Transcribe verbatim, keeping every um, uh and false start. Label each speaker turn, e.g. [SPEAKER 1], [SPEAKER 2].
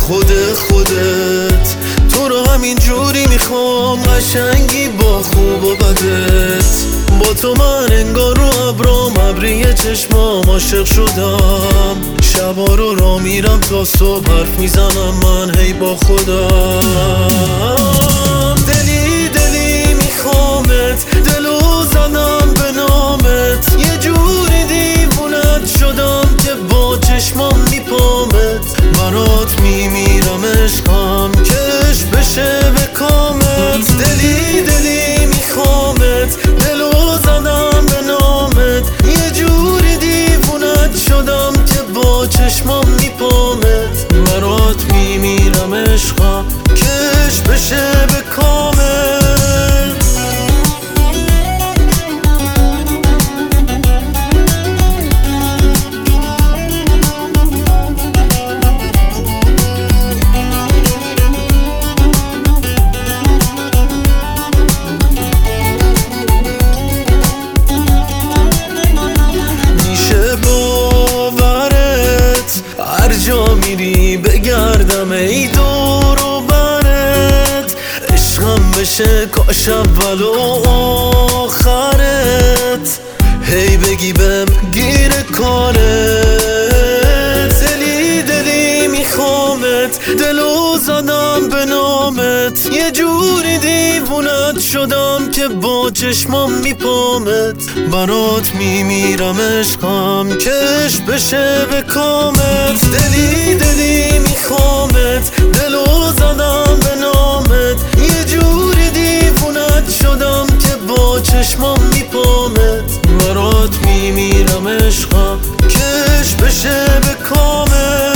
[SPEAKER 1] خود خودت تو رو همین جوری میخوام، قشنگی با خوب و بدت. با تو من انگار رو ابرام ابری چشمام عاشق شدم. شبا رو را میرم تا صبح حرف میزنم من هی با خودم. دلی دلی میخوامت، دلو زدم به نامت. یه جوری دیوونت شدم که با چشمام میپامت. برات میمیرم عشقم کش بشه به کامت. دلی دلی میخوامت، دلو زدم به نامت. یه جوری دیوونت شدم که با چشمام میپامت. برات میمیرم عشقم کش بشه به کامت. جا میری بگردم ای دور و برت. عشقم بشه کاش اول و آخرت. هی بگی بهم گیر کارت. دلی دلی میخوامت، دلو زدم به نامت. یه جوری دیوونت شدم که با چشمام میپامت. برات میمیرم عشقم کش بشه به کامت. دلی دلی میخوامت، دلو زدم به نامت. یه جوری دیوونت شدم که با چشمام میپامت. برات میمیرم عشقم کش بشه به کامت.